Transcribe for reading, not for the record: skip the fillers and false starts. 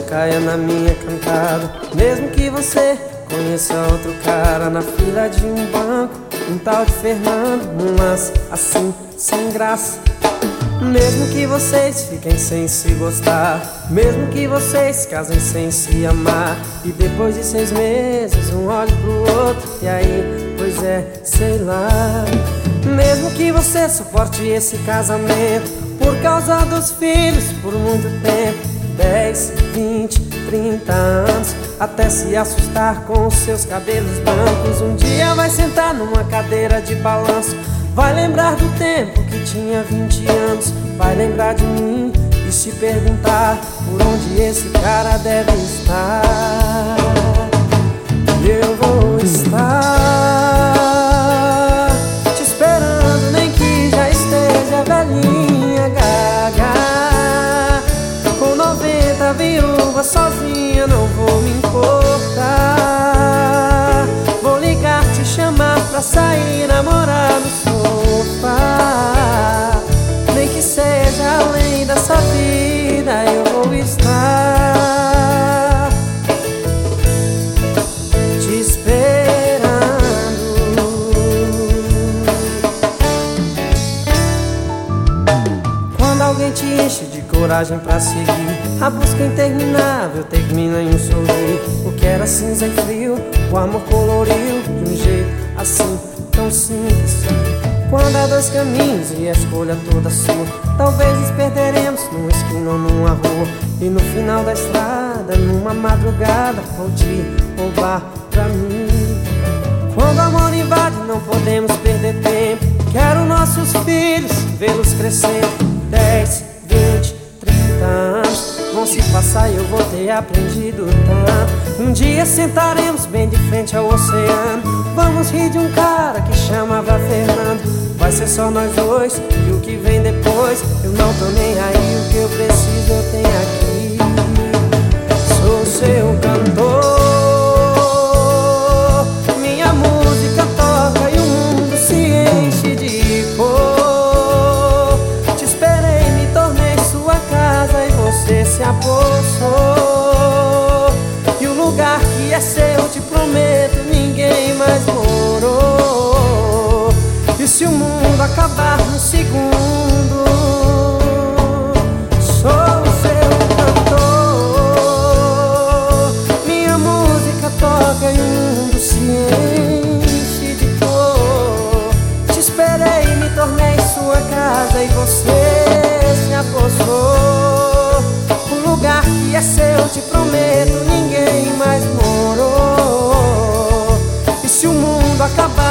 caia na minha cantada. Mesmo que você conheça outro cara na fila de um banco, um tal de Fernando, um lance assim, sem graça. Mesmo que vocês fiquem sem se gostar, mesmo que vocês casem sem se amar, e depois de 6 meses um olhe pro outro, e aí, pois é, sei lá. Mesmo que você suporte esse casamento por causa dos filhos por muito tempo, 10, 20, 30 anos, até se assustar com os seus cabelos brancos. Um dia vai sentar numa cadeira de balanço, vai lembrar do tempo que tinha 20 anos, vai lembrar de mim e se perguntar por onde esse cara deve estar. Eu vou estar te esperando, nem que já esteja velhinha, gaga, com 90, viúva, sozinha, não vou me importar. Vou ligar, te chamar pra sair, namorar no sofá. Nem que seja além dessa vida, eu vou estar te esperando. Quando alguém te enche de coragem pra seguir, a busca interminável termina em um sorrir. O que era cinza e frio, o amor coloriu de um jeito assim, tão simples. Quando há 2 caminhos e a escolha toda sua, talvez nos perderemos numa esquina ou numa rua, e no final da estrada, numa madrugada, vou te roubar pra mim. Quando o amor invade, não podemos perder tempo. Quero nossos filhos, vê-los crescendo. 10, 20, 30 anos vão se passar e eu vou ter aprendido tanto. Um dia sentaremos bem de frente ao oceano, vamos rir de um cara que chamava Fernando. Vai ser só nós dois, e o que vem depois eu não tô nem aí. O que eu preciso eu tenho aqui. Sou seu cantor, minha música toca e o mundo se enche de cor. Te esperei, me tornei sua casa e você se apossou. E o lugar que é seu, te prometo, ninguém mais morou. E se o mundo acabar no segundo, sou o seu cantor. Minha música toca e o mundo se enche de cor. Te esperei, me tornei sua casa e você se apossou. O lugar que é seu, te prometo, ninguém mais morou. E se o mundo acabar